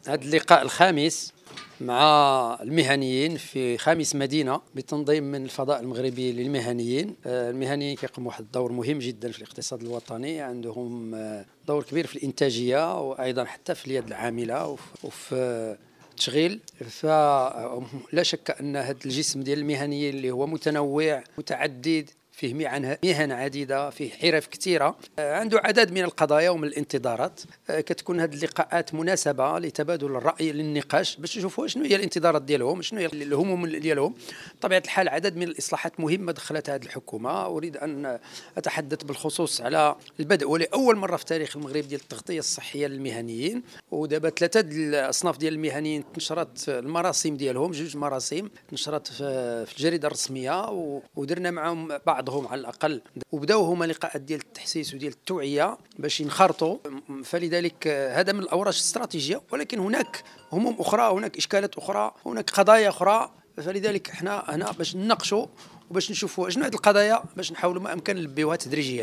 هذا اللقاء الخامس مع المهنيين في خامس مدينة بتنظيم من الفضاء المغربي للمهنيين. المهنيين كيقوموا واحد الدور مهم جدا في الاقتصاد الوطني، عندهم دور كبير في الإنتاجية وأيضا حتى في اليد العاملة وفي التشغيل. فلا شك أن هذا الجسم ديال المهنيين اللي هو متنوع متعدد، فيه مهن عديدة، فيه حرف كثيرة، عنده عدد من القضايا ومن الانتظارات. كتكون هذه اللقاءات مناسبة لتبادل الرأي، للنقاش، باش نشوفوا شنو هي الانتظارات ديالهم، شنو هي الهموم ديالهم. بطبيعة الحال عدد من الإصلاحات مهمة دخلتها هذه الحكومة. أريد أن أتحدث بالخصوص على البدء ولأول مرة في تاريخ المغرب ديال التغطية الصحية للمهنيين. ودابا 3 الأصناف ديال المهنيين نشرت المراسم ديالهم، 2 مراسم نشرت في الجريدة الرسمية، ودرنا معهم بعضهم على الأقل، وبداو هما لقاءات ديال التحسيس وديال التوعية باش ينخرطوا. فلذلك هذا من الأوراق الاستراتيجية، ولكن هناك هموم أخرى، هناك إشكالات أخرى، هناك قضايا أخرى. فلذلك احنا هنا باش نناقشوا وباش نشوفوا شنو هذه القضايا، باش نحاولوا ما أمكن نلبيوها تدريجيا.